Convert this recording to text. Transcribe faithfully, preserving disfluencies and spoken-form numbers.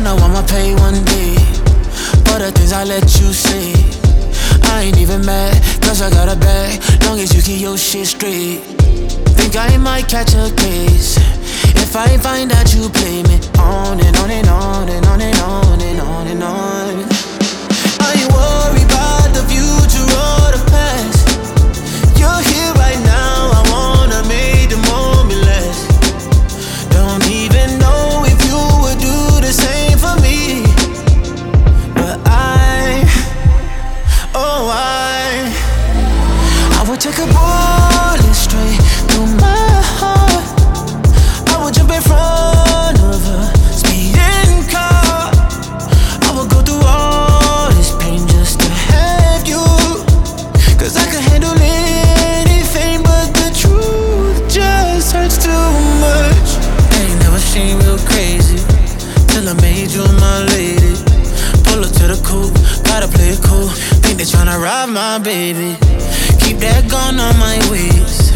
know I'ma pay one day for the things I let you say. I ain't even mad, cause I got a bag, long as you keep your shit straight. Think I might catch a case if I find that you play me on and on and on and on and on and on and on. I ain't worried about the future or the past. You're here right now, I wanna make the moment last. Don't even know if you would do the same for me, but I, oh I, I would take a bullet straight through my heart. I would jump in front of a speeding car. I would go through all this pain just to have you, cause I could handle anything, but the truth just hurts too much. I ain't never seen real crazy till I made you my lady. Pull up to the coupe, gotta play it cool. Think they tryna rob my baby. Keep that gun on my waist,